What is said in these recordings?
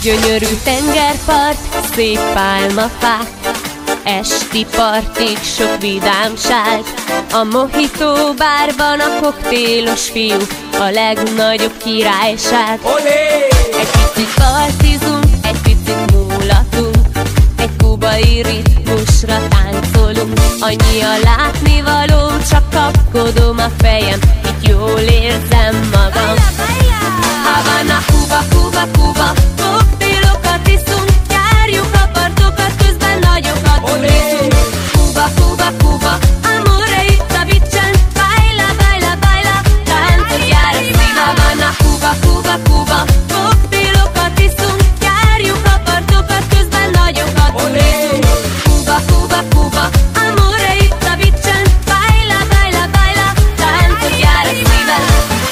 Gyönyörű tengerpart, szép pálmafák, esti partig sok vidámság. A Mojito bárban a koktélos fiú, a legnagyobb királyság. Olé! Egy picit partizunk, egy picit múlatunk, egy kubai ritmusra táncolunk. Annyi a látnivaló, csak kapkodom a fejem, itt jól érzem magam. Havana, Kuba, Kuba, Kuba, koktélokat iszunk, járjuk a partokat, közben nagyokat ugrunk. Kuba, Kuba, Kuba, amore itt a beachen, baila, baila, baila, táncot jár a szív. Havana, Kuba, Kuba, Kuba, koktélokat iszunk, járjuk a partokat, közben nagyokat ugrunk. Kuba, Kuba, Kuba, amore itt a beachen, baila, baila, baila, táncot jár a szívem.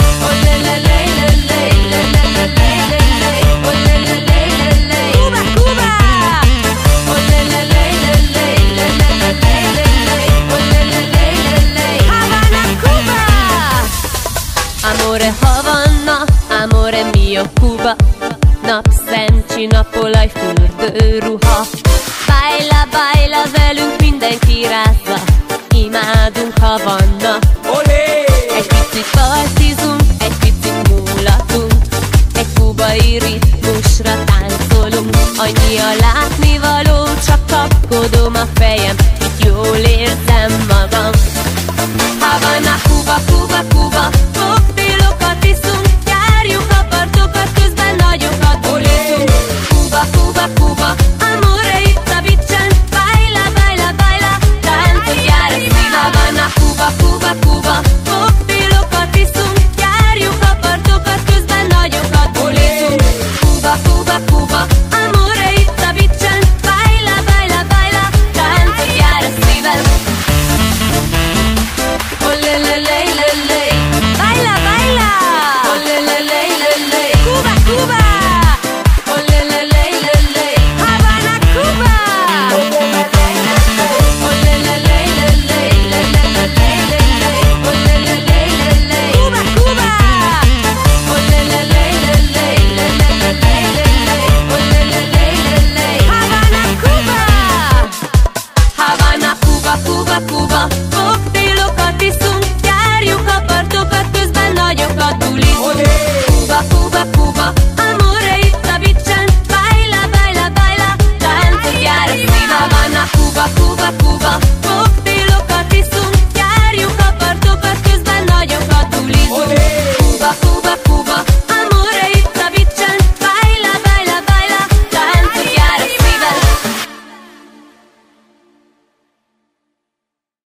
Amore Havanna, amore mio Cuba, napszemcsi, napolaj, fürdőruha. Baila, baila, velünk mindenki rázza, imádunk Havanna. Olé! Egy picit partizunk, egy picit múlatunk, egy kubai ritmusra táncolunk. Annyi a látnivaló, csak kapkodom a fejem, itt jól érzem magam. Havana, Kuba, Kuba, Kuba,